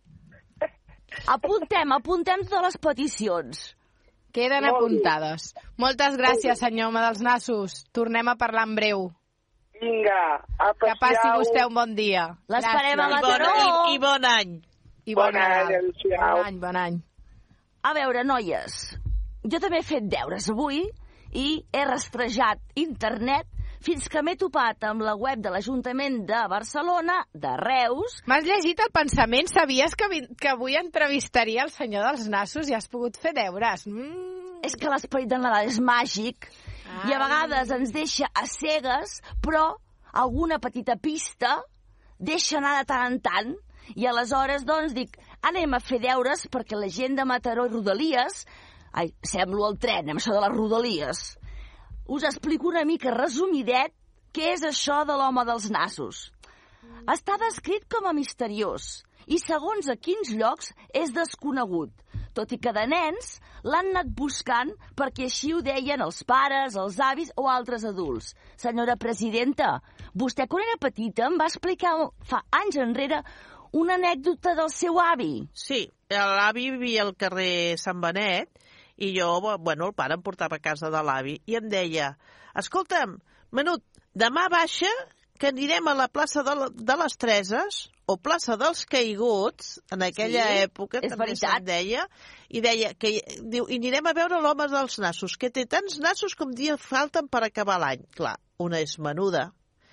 eh? Apuntem, apuntem totes les peticions. Queden Molt apuntades. Moltes gràcies, senyor home dels nassos. Tornem a parlar en breu. Vinga, que passi vostè un bon dia. L'esperem a I bon, Mataró. i, I bon any. I bon, Bon any, Nadal. adéu-siau. Bon any, bon any. A veure, noies, jo també he fet deures avui i he rastrejat internet fins que m'he topat amb la web de l'Ajuntament de Barcelona, de Reus. M'has llegit el pensament? Sabies que, vi- que avui entrevistaria el senyor dels nassos i has pogut fer deures? Mm. És que l'esperit de Nadal és màgic i a vegades ens deixa a cegues, però alguna petita pista deixa anar de tant en tant i aleshores doncs dic, anem a fer deures perquè la gent de Mataró i Rodalies, ai, semblo el tren amb això de les Rodalies, us explico una mica resumidet què és això de l'home dels nassos. Està descrit com a misteriós i segons a quins llocs és desconegut, tot i que de nens l'han anat buscant perquè així ho deien els pares, els avis o altres adults. Senyora presidenta, vostè quan era petita em va explicar fa anys enrere una anècdota del seu avi. Sí, l'avi vivia al carrer Sant Benet i jo, bueno, el pare em portava a casa de l'avi i em deia, escolta'm, Menut, demà baixa que anirem a la plaça de, la, de les Treses o plaça dels Caiguts, en aquella Sí, època és també veritat. se'n deia, i deia que diu, i anirem a veure l'home dels nassos, que té tants nassos com dies falten per acabar l'any. Clar, una és menuda,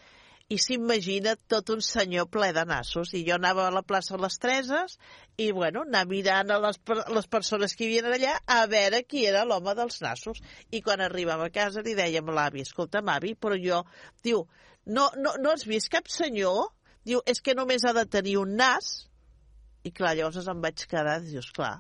i s'imagina tot un senyor ple de nassos. I jo anava a la plaça de les Treses i, bueno, anar mirant a les, les persones que hi havia allà a veure qui era l'home dels nassos. I quan arribava a casa li dèiem a l'avi, escolta'm, avi, però jo... Diu, no, no, no has vist cap senyor? Diu, és que només ha de tenir un nas. I clar, llavors em vaig quedar, dius, clar,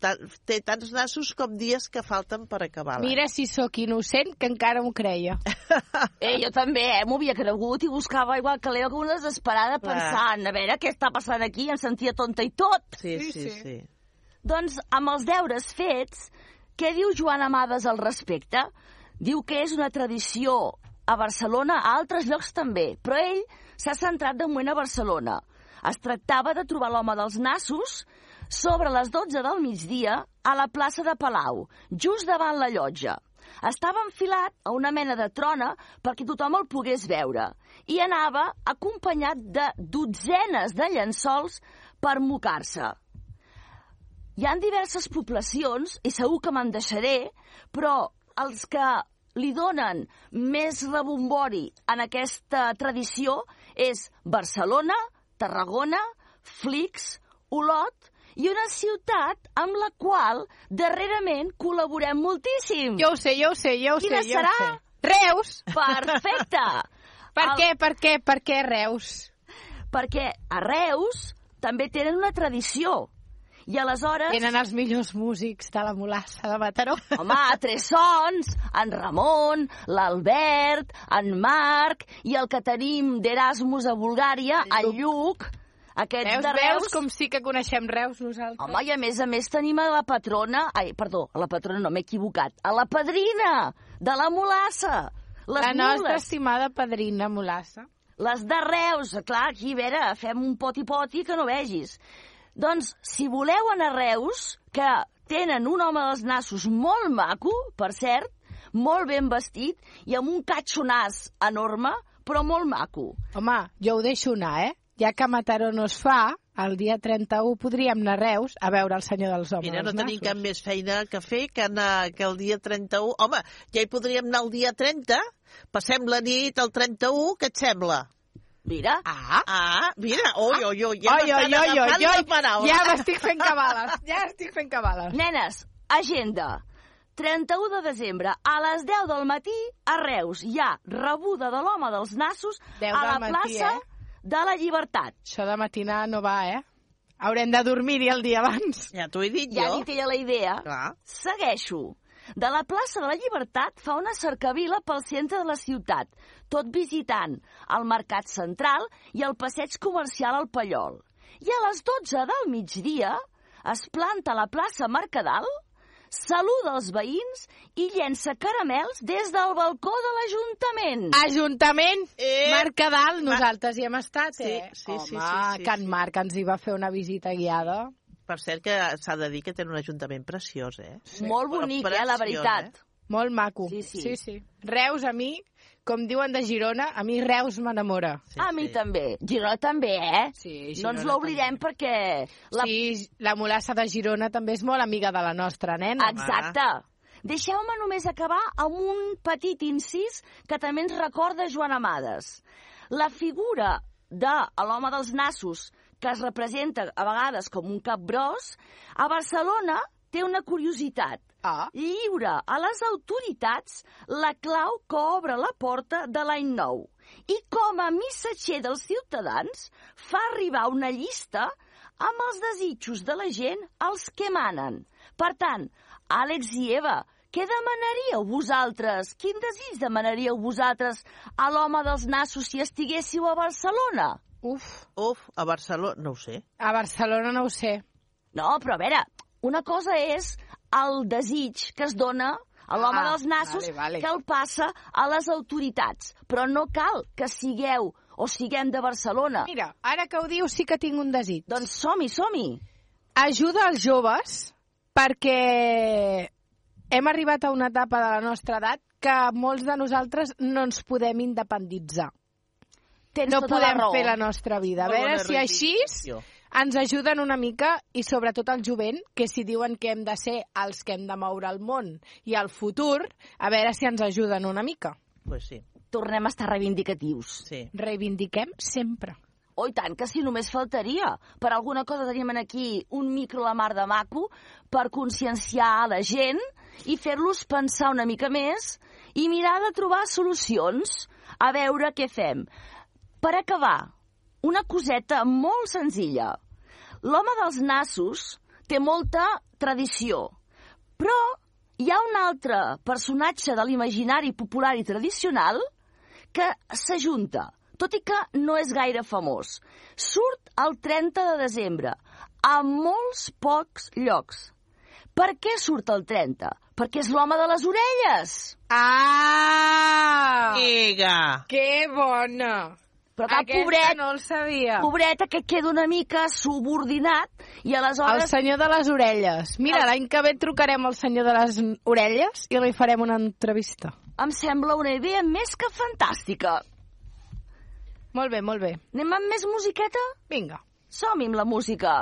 té tants nassos com dies que falten per acabar l'any. Mira si sóc innocent, que encara m'ho creia. Eh, jo també, eh, m'ho havia cregut i buscava igual que l'Eo com una desesperada pensant, a veure què està passant aquí, em sentia tonta i tot. Sí, sí, sí. sí. Doncs amb els deures fets, què diu Joan Amades al respecte? Diu que és una tradició a Barcelona, a altres llocs també, però ell s'ha centrat de moment a Barcelona. Es tractava de trobar l'home dels nassos sobre les dotze del migdia a la plaça de Palau, just davant la llotja. Estava enfilat a una mena de trona perquè tothom el pogués veure i anava acompanyat de dotzenes de llençols per mocar-se. Hi ha diverses poblacions, i segur que me'n deixaré, però els que li donen més rebombori en aquesta tradició és Barcelona, Tarragona, Flix, Olot i una ciutat amb la qual darrerament col·laborem moltíssim. Jo ho sé, jo ho sé, jo ho sé. Quina jo serà? Ho sé. Reus! Perfecte! Per El... què, per què, per què Reus? Perquè a Reus també tenen una tradició. I aleshores... Tenen els millors músics de la Mulassa de Mataró. Home, Tres Sons, en Ramon, l'Albert, en Marc i el que tenim d'Erasmus a Bulgària, en Lluc. Aquests Veus, de Reus... veus com sí que coneixem Reus nosaltres? Home, i a més a més tenim a la patrona... Ai, perdó, a la patrona no, m'he equivocat. A la padrina de la Mulassa. Les la nostra mules. estimada padrina Mulassa. Les de Reus, clar, aquí, a veure, fem un poti-poti que no vegis. Doncs, si voleu anar a Reus, que tenen un home dels nassos molt maco, per cert, molt ben vestit i amb un catxonàs enorme, però molt maco. Home, jo ho deixo anar, eh? Ja que a Mataró no es fa, el dia trenta-u podríem anar a Reus a veure el senyor dels homes Mira, no dels tenim nassos. cap més feina que fer que anar que el dia trenta-u. Home, ja hi podríem anar el dia trenta, passem la nit el trenta-u, què et sembla? Mira. Ah, ah mira, oi, oi, oi, ja Oi, oi, m'estan oi, oi, agafant oi, la paraula. ja m'estic fent cabales, ja estic fent cabales. Nenes, agenda. trenta-u de desembre, a les deu del matí, a Reus, hi ha rebuda de l'home dels nassos deu a la del matí, plaça eh? de la Llibertat. Això de matinar no va, eh? Haurem de dormir-hi el dia abans. Ja t'ho he dit Ja jo. ha dit ella la idea. Clar. Segueixo. De la plaça de la Llibertat fa una cercavila pel centre de la ciutat, tot visitant el Mercat Central i el Passeig Comercial al Pallol. I a les dotze del migdia es planta a la plaça Mercadal, saluda els veïns i llença caramels des del balcó de l'Ajuntament. Ajuntament, Eh, Mercadal, nosaltres hi hem estat, Sí, eh? sí, Home, sí, sí, sí, Can sí. Marc ens hi va fer una visita guiada. Per cert, que s'ha de dir que té un ajuntament preciós, eh? Molt Però bonic, eh, la preciós, veritat. eh? Molt maco. Sí, sí. sí, sí. Reus, a mi, com diuen de Girona, a mi Reus m'enamora. Sí, a mi sí. també. Girona també, eh? Sí, no Girona ens l'oblidem perquè... La... Sí, la mulassa de Girona també és molt amiga de la nostra nena. Exacte. Deixeu-me només acabar amb un petit incís que també ens recorda Joan Amades. La figura de l'home dels nassos, que es representa a vegades com un capgròs, a Barcelona té una curiositat. Ah. Lliura a les autoritats la clau que obre la porta de l'any nou. I com a missatger dels ciutadans fa arribar una llista amb els desitjos de la gent als que manen. Per tant, Àlex i Eva, què demanaríeu vosaltres? Quin desig demanaríeu vosaltres a l'home dels nassos si estiguéssiu a Barcelona? Uf. Uf, a Barcelona, no ho sé. A Barcelona no ho sé. No, però a veure, una cosa és el desig que es dona a l'home Ah, dels nassos, vale, vale. que el passa a les autoritats. Però no cal que sigueu o siguem de Barcelona. Mira, ara que ho dius sí que tinc un desig. Doncs som-hi, som-hi. Ajuda els joves perquè hem arribat a una etapa de la nostra edat que molts de nosaltres no ens podem independitzar. Tens no tota la podem raó. fer la nostra vida. A Molt veure bona si així reivindicació. ens ajuden una mica, i sobretot el jovent, que si diuen que hem de ser els que hem de moure el món i el futur, a veure si ens ajuden una mica. Pues sí. Tornem a estar reivindicatius. Sí. Reivindiquem sempre. Oh, i tant, que si només faltaria. Per alguna cosa tenim aquí un micro a la mar de maco per conscienciar la gent i fer-los pensar una mica més i mirar de trobar solucions, a veure què fem. Per acabar, una coseta molt senzilla. L'home dels nassos té molta tradició, però hi ha un altre personatge de l'imaginari popular i tradicional que s'ajunta, tot i que no és gaire famós. Surt el trenta de desembre, a molts pocs llocs. Per què surt el trenta? Perquè és l'home de les orelles. Ah! Ega! Que bona! Però clar, Aquesta pobret, no el sabia. pobreta, que queda una mica subordinat i El aleshores... senyor de les orelles. Mira, l'any que ve trucarem al senyor de les orelles i li farem una entrevista. Em sembla una idea més que fantàstica. Molt bé, molt bé. Anem amb més musiqueta? Vinga. Som-hi amb la música.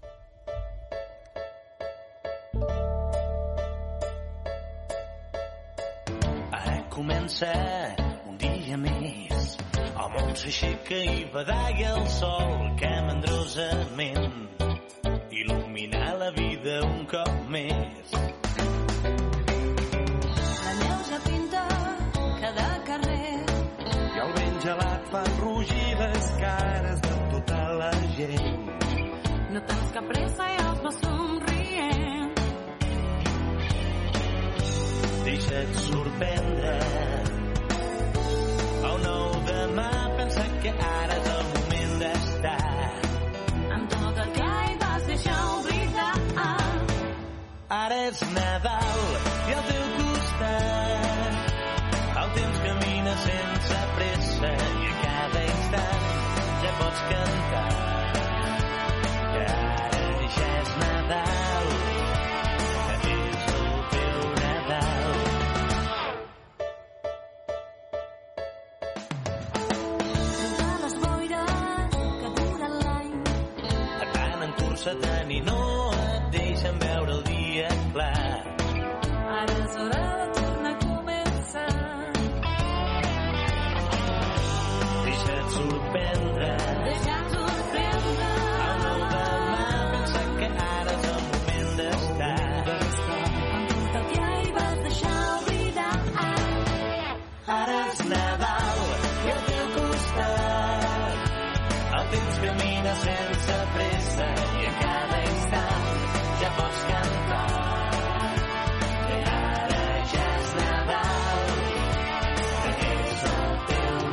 Ara comença un dia més. El món s'aixeca i badalla el sol que mandrosament il·lumina la vida un cop més. La neu ja pinta cada carrer. I el vent gelat fa rugir les cares de tota la gent. No tens cap pressa i els vas somrient. Deixa't sorprendre. El nou demà pensa que ara és el moment d'estar. Amb tot el que hi vas deixar oblidar. Ara és Nadal i al teu costat. El temps camina sense pressa i a cada instant ja pots cantar. Que ara ja és Nadal, que és el teu Nadal. Entre les boires que duren l'any. Tant en cursa tant i no et deixen veure el dia clar. Ara és hora de tornar a començar. Deixa't sorprendre. Deixa't sorprendre. El nou demà pensa que ara és el moment d'estar. Amb tot el que hi vas deixar oblidar. Ara és Nadal i al teu costat. El temps camina sense pressa i a cada instant ja pots cantar. Que ara ja és Nadal, que és el teu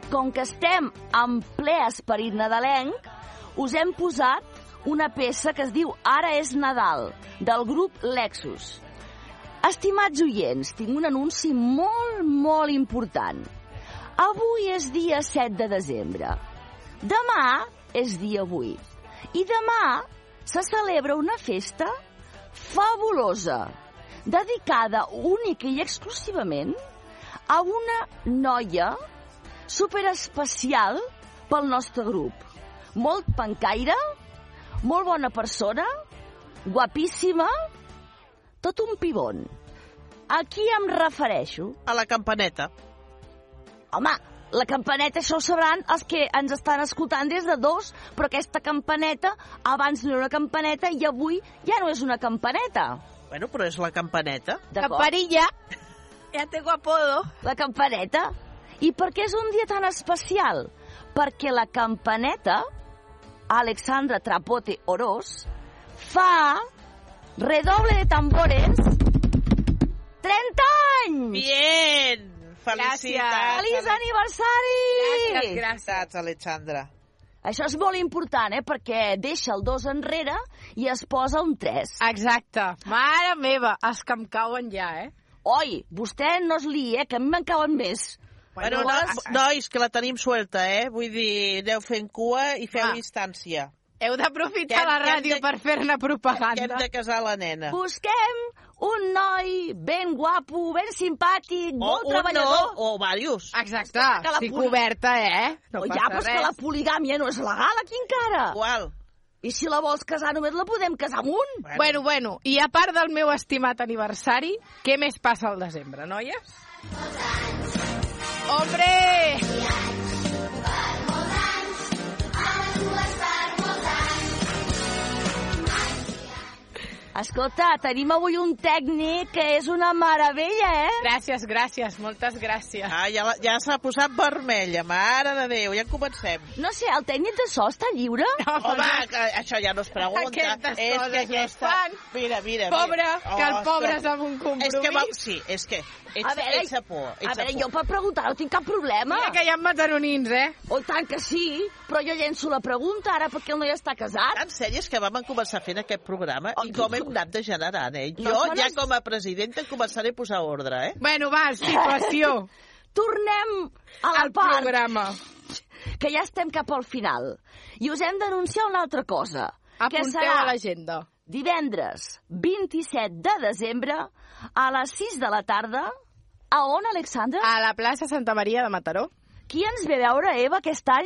com que estem en ple esperit nadalenc, us hem posat una peça que es diu Ara és Nadal, del grup Lexus. Estimats oients, tinc un anunci molt, molt important. Avui és dia set de desembre. Demà és dia vuit. I demà se celebra una festa fabulosa, dedicada única i exclusivament a una noia superespecial pel nostre grup. Molt pencaire, molt bona persona, guapíssima, tot un pibon. A qui em refereixo? A la campaneta. Home, la campaneta, això ho sabran els que ens estan escoltant des de dos, però aquesta campaneta abans no era una campaneta i avui ja no és una campaneta. Bueno, però és la campaneta. Campanilla. Ja tengo apodo. La campaneta. I per què és un dia tan especial? Perquè la campaneta, Alexandra Trapote Oroz, fa redoble de tambores trenta anys! Bien! Felicitats! Feliç aniversari! Gràcies, gràcies, Alexandra. Això és molt important, eh? Perquè deixa el dos enrere i es posa un tres. Exacte. Mare meva, els que em cauen ja, eh? Oi, vostè no es li, eh? Que a mi me'n cauen més. Bueno, no, nois, que la tenim suelta, eh? Vull dir, aneu fent cua i feu Ah. instància. Heu d'aprofitar la ràdio per fer-ne propaganda. Que hem de casar la nena. Busquem un noi ben guapo, ben simpàtic, molt un treballador. no, o diversos. Exacte, Que la estic poli- coberta, eh? No Oh, passa ja, però és res. que la poligàmia no és legal aquí encara. Igual. I si la vols casar, només la podem casar amb un. Bueno, bueno, i a part del meu estimat aniversari, què més passa al desembre, noies? Hombre! Escolta, tenim avui un tècnic que és una meravella, eh? Gràcies, gràcies, moltes gràcies. Ah, ja, la- ja s'ha posat vermella, mare de Déu, ja comencem. No sé, el tècnic de so està lliure? Home, que això ja no es pregunta. Aquestes és coses que no aquesta... fan. Mira, mira, Pobre, mira. que el pobre escolta. és amb un compromís. És que va... Sí, és que ets, A veure, ets a por. Ets a veure, por. jo per preguntar no tinc cap problema. Mira que hi ha mataronins, eh? Oh, tant que sí, però jo llenço la pregunta ara perquè el noi està casat. En sèrio, és que vam començar fent aquest programa i com hem anat degenerant, eh? No, Jo no, ja no. com a presidenta començaré a posar ordre, eh? Bueno, va, situació. Tornem a la Al part programa. que ja estem cap al final. I us hem d'anunciar una altra cosa. que Apunteu serà a l'agenda. divendres vint-i-set de desembre a les sis de la tarda. A on, Alexandra? A la plaça Santa Maria de Mataró. Qui ens ve a veure, Eva, aquest any?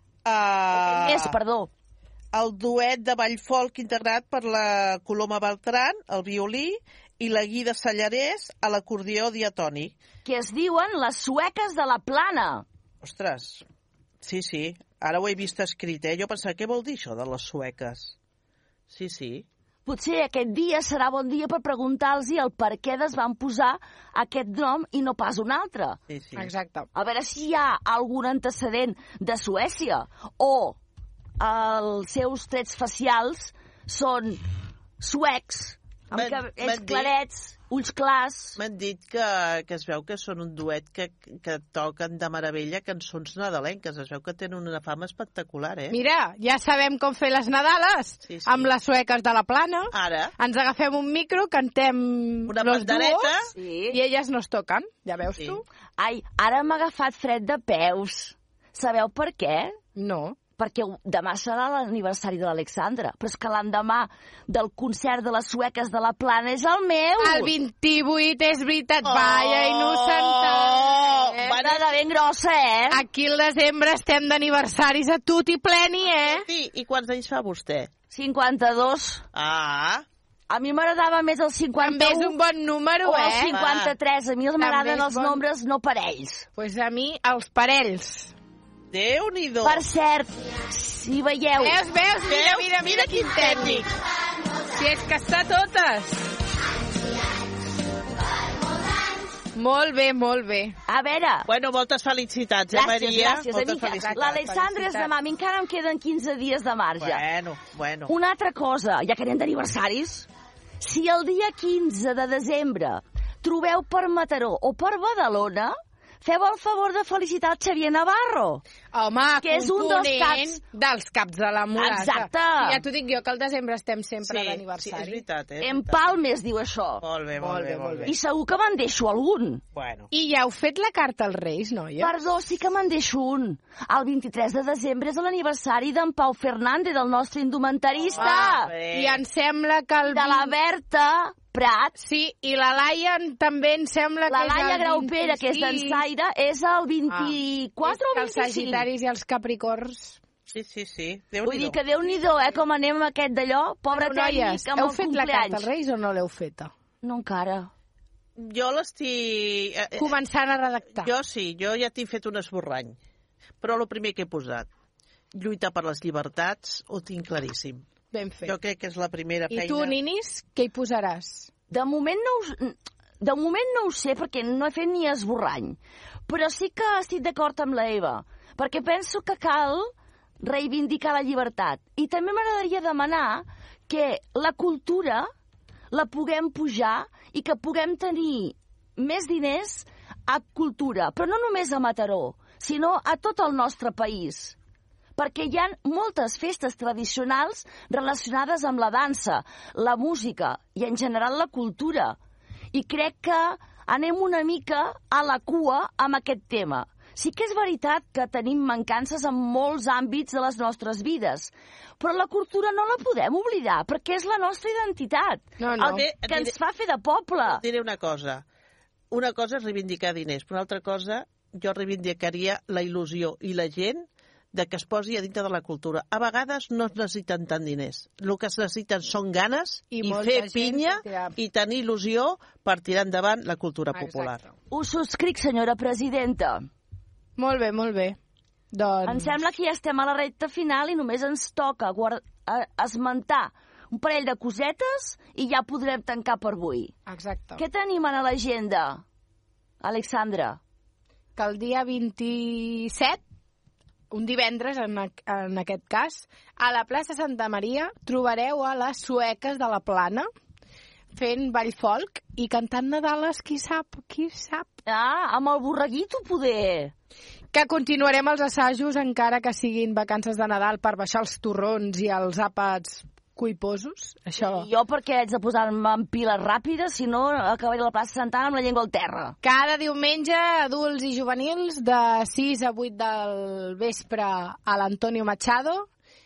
Uh... És, perdó. El duet de ball folk integrat per la Coloma Beltran, el violí, i la Guida Sallarès a l'acordió diatònic. Que es diuen les sueques de la plana. Ostres, sí, sí, ara ho he vist escrit, eh? Jo pensava, què vol dir això de les sueques? Sí, sí. Potser aquest dia serà bon dia per preguntar-los el per què es van posar aquest nom i no pas un altre. Sí, sí. Exacte. A veure si hi ha algun antecedent de Suècia o els seus trets facials són suecs, amb M'han- m'han cabells dit- clarets, ulls clars. M'han dit que, que es veu que són un duet que, que toquen de meravella cançons nadalenques. Es veu que tenen una fama espectacular, eh? Mira, ja sabem com fer les Nadales Sí, sí. amb les sueques de la plana. Ara, Ens agafem un micro, cantem Una los pandereta. duos Sí. i elles nos toquen. Ja veus Sí. tu? Ai, ara m'ha agafat fred de peus. Sabeu per què? No. Perquè demà serà l'aniversari de l'Alexandra, però és que l'endemà del concert de les sueques de la plana és el meu. El vint-i-vuit, és veritat. Oh! Vaya innocentat. Eh? Bona de ben grossa, eh? Aquí al desembre estem d'aniversaris a tutti pleni, eh? sí, i quants anys fa vostè? cinquanta-dos. Ah, A mi m'agradava més el cinquanta-u. També és un bon número, o el eh? cinquanta-tres. A mi També m'agraden és els bon. nombres no parells. Pues a mi, els parells. Déu-n'hi-do. Per cert, si veieu... Veus, veus? Mira, mira, mira quin tècnic. Si és que està totes. Molt bé, molt bé. A veure... Bueno, moltes felicitats, eh, Gràcies, Maria? gràcies, moltes amica. felicitats. L'Alexandra és demà. A mi encara em queden quinze dies de marge. Bueno, bueno. Una altra cosa, ja que anem d'aniversaris, si el dia quinze de desembre trobeu per Mataró o per Badalona, feu el favor de felicitar el Xavier Navarro. Home, que és un dels caps... dels caps de la Morassa. Exacte. Sí, ja t'ho dic jo, que al desembre estem sempre Sí, d'aniversari. sí, és veritat, eh? Empalme es diu això. Molt bé, molt bé, molt bé. I segur que me'n deixo algun. Bueno. I ja heu fet la carta als Reis, noies? Perdó, sí que me'n deixo un. El vint-i-tres de desembre és l'aniversari d'en Pau Fernández, del nostre indumentarista. Ah, I em sembla que el... De la Berta Prat. Sí, i la Laia també em sembla la que és el Laia Grau vint-i-cinc. Pere, que és d'Ensaire, és el vint-i-quatre ah. o vint-i-cinc? Els sagitaris i els capricorns... Sí, sí, sí. Vull dir que Déu-n'hi-do, eh, com anem amb aquest d'allò. Pobre Però, tècnic noies, amb heu el fet compleanys. la carta als Reis o no l'heu feta? No encara. Jo l'estic... Eh, Començant a redactar. Jo sí, jo ja t'he fet un esborrany. Però el primer que he posat, lluitar per les llibertats, ho tinc claríssim. Ben fet. Jo crec que és la primera feina. I tu, Ninis, què hi posaràs? De moment no ho, de moment no ho sé, perquè no he fet ni esborrany. Però sí que estic d'acord amb la Eva, perquè penso que cal reivindicar la llibertat. I també m'agradaria demanar que la cultura la puguem pujar i que puguem tenir més diners a cultura, però no només a Mataró, sinó a tot el nostre país. Perquè hi ha moltes festes tradicionals relacionades amb la dansa, la música i, en general, la cultura. I crec que anem una mica a la cua amb aquest tema. Sí que és veritat que tenim mancances en molts àmbits de les nostres vides, però la cultura no la podem oblidar, perquè és la nostra identitat, no, no. El que ens fa fer de poble. Et diré una cosa. Una cosa és reivindicar diners, però una altra cosa, jo reivindicaria la il·lusió i la gent de que es posi a dintre de la cultura. A vegades no es necessiten tant diners. El que es necessiten són ganes i, I fer gent pinya ja... i tenir il·lusió per tirar endavant la cultura popular. Exacte. Ho subscric, senyora presidenta. Molt bé, molt bé. Doncs... Em sembla que ja estem a la recta final i només ens toca guard... esmentar un parell de cosetes i ja podrem tancar per avui. Exacte. Què tenim a l'agenda, Alexandra? Que el dia vint-i-set, un divendres en, en aquest cas, a la plaça Santa Maria trobareu a les sueques de la Plana fent ball folk i cantant Nadales, qui sap, qui sap. Ah, amb el borreguito, poder. Que continuarem els assajos encara que siguin vacances de Nadal per baixar els torrons i els àpats cuiposos. Això... I jo perquè haig de posar-me en piles ràpides, si no acabaré a la plaça Santana amb la llengua al terra. Cada diumenge, adults i juvenils, de sis a vuit del vespre a l'Antonio Machado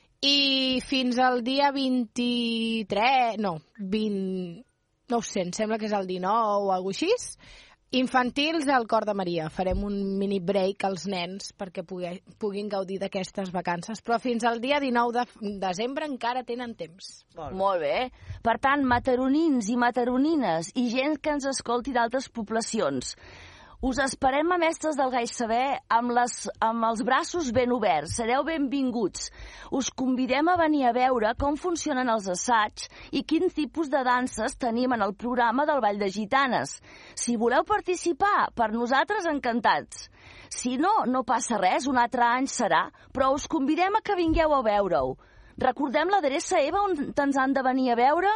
i fins al dia vint-i-tres... No, vint... No ho sé, em sembla que és el dinou o alguna cosa així. Infantils al Cor de Maria. Farem un mini break als nens perquè pugui, puguin gaudir d'aquestes vacances. Però fins al dia dinou de desembre encara tenen temps. Molt bé. Molt bé. Per tant, mataronins i mataronines i gent que ens escolti d'altres poblacions, us esperem a Mestres del Gai Saber amb, les, amb els braços ben oberts. Sereu benvinguts. Us convidem a venir a veure com funcionen els assaigs i quin tipus de danses tenim en el programa del Ball de Gitanes. Si voleu participar, per nosaltres encantats. Si no, no passa res, un altre any serà, però us convidem a que vingueu a veure-ho. Recordem l'adreça, Eva, on ens han de venir a veure?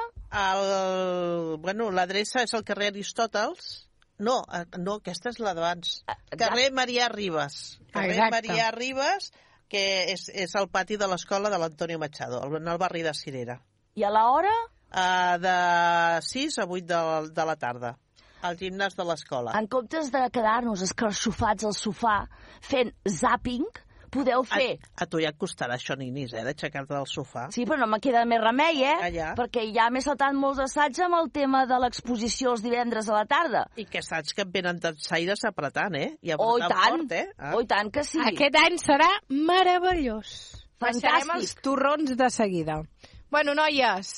El... Bueno, l'adreça és el carrer Aristòtels. No, no, aquesta és la d'abans. Carrer Marià Ribes. Carrer Exacte. Marià Ribes, que és, és el pati de l'escola de l'Antonio Machado, en el barri de Cirera. I a l'hora? Uh, de sis a vuit de, de la tarda, al gimnàs de l'escola. En comptes de quedar-nos escarxofats al sofà fent zapping, podeu fer... A, a tu ja et costarà això, Ninis, eh, d'aixecar-te del sofà. Sí, però no me queda més remei, eh? Ja, ja. Perquè ja m'he saltat molts assaigs amb el tema de l'exposició els divendres a la tarda. I que saps que et venen dansaires apretant, eh? I oh, i tant, fort, eh? Ah. oh, i tant que sí. Aquest any serà meravellós. Fantàstic. Baixarem els torrons de seguida. Bueno, noies,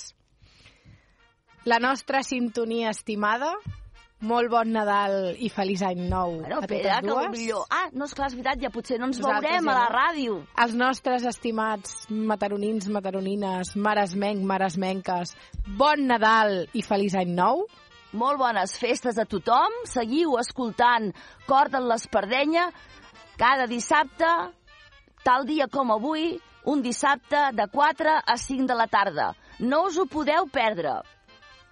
la nostra sintonia estimada... Molt bon Nadal i feliç any nou bueno, a totes espera, dues. Que millor. Ah, no, esclar, és veritat, ja potser no ens Nosaltres veurem ja a la no. ràdio. Els nostres estimats mataronins, mataronines, maresmenc, maresmenques, bon Nadal i feliç any nou. Molt bones festes a tothom. Seguiu escoltant Cor de l'Espardenya cada dissabte, tal dia com avui, un dissabte de quatre a cinc de la tarda. No us ho podeu perdre.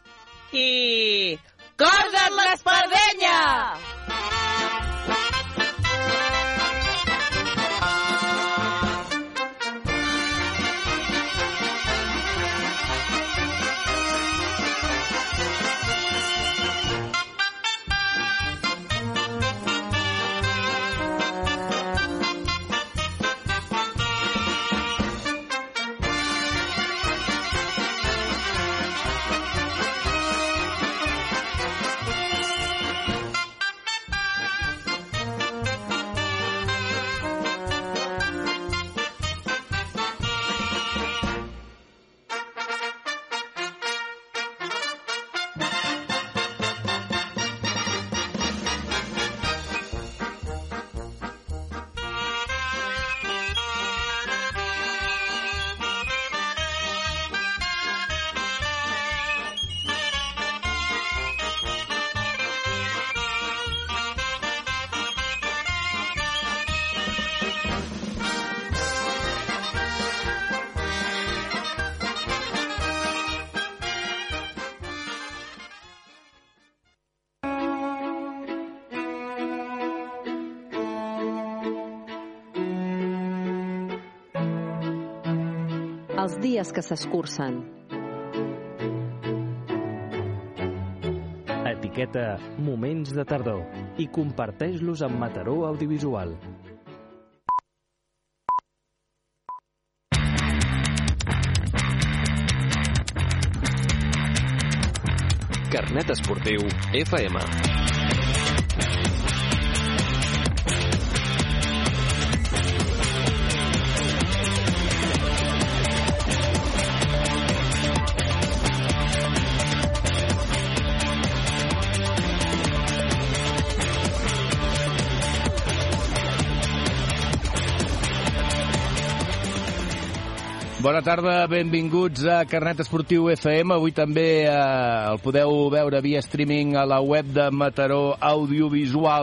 I... Cor de l'Espardenya! els dies que s'escurcen. Etiqueta Moments de tardor i comparteix-los amb Mataró Audiovisual. Carnet esportiu F M. Bona tarda, benvinguts a Carnet Esportiu F M. Avui també eh, el podeu veure via streaming a la web de Mataró Audiovisual.